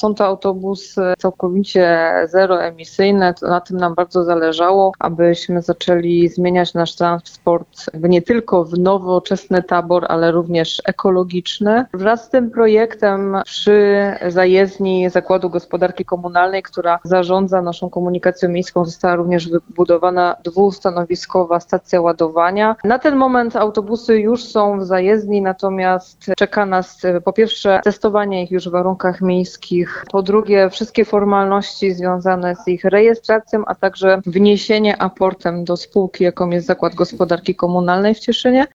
Są to autobusy całkowicie zeroemisyjne. Na tym nam bardzo zależało, abyśmy zaczęli zmieniać nasz transport nie tylko w nowoczesny tabor, ale również ekologiczny. Wraz z tym projektem przy zajezdni Zakładu Gospodarki Komunalnej, która zarządza naszą komunikacją miejską, została również wybudowana dwustanowiskowa stacja ładowania. Na ten moment autobusy już są w zajezdni, natomiast czeka nas po pierwsze testowanie ich już w warunkach miejskich, po drugie wszystkie formalności związane z ich rejestracją, a także wniesienie aportem do spółki, jaką jest Zakład Gospodarki Komunalnej w Cieszynie.